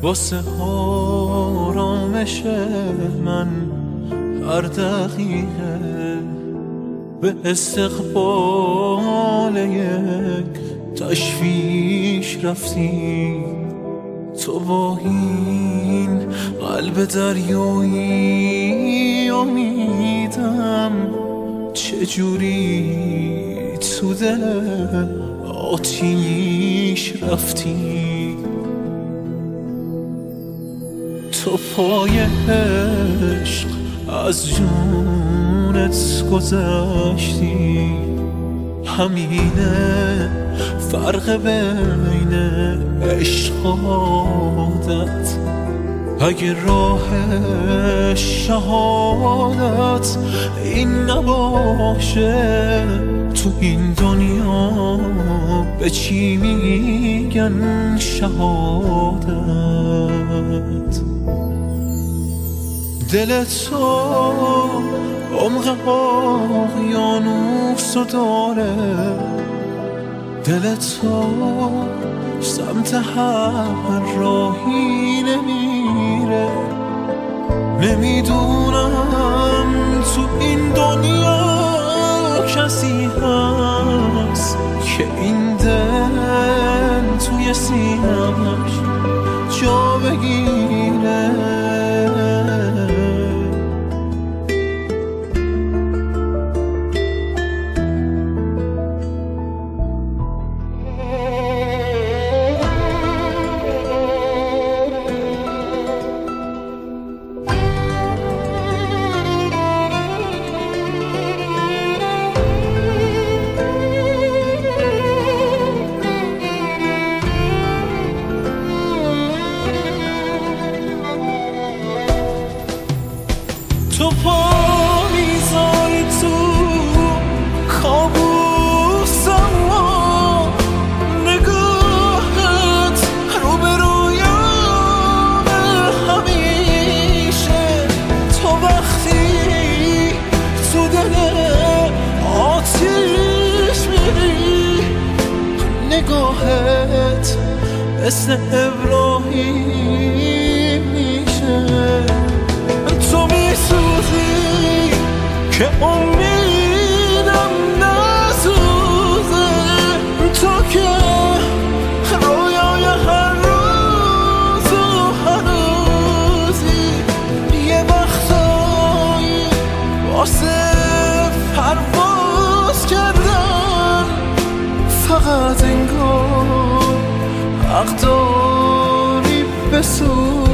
واسه آرامش من هر دقیقه به استقبال یک تشویش رفتی. تو با این قلب دریایی امیدم چجوری تو دل آتیش رفتی. تو پای عشق از جونت گذشتی، همینه فرق بین عشق و عادت. اگه راه شهادت این نباشه، تو این دنیا به چی میگن شهادت؟ دل تو عمق اقیانوس داره، دل تو سمت هر راهی نمیره. نمیدونم تو این دنیا کسی هست که این دل توی سینه‌اش جا بگیره. تو پا میذاری تو کابوسم و نگاهت رو به رویامه همیشه. تو وقتی تو دل آتیش میری، نگاهت مثل ابراهیم میشه. تو میسوزی که امیدم نسوزه، تو که رویای هر روز و هنوزی. یه وقتایی واسه پرواز کردن فقط انگار حق داری بسوزی.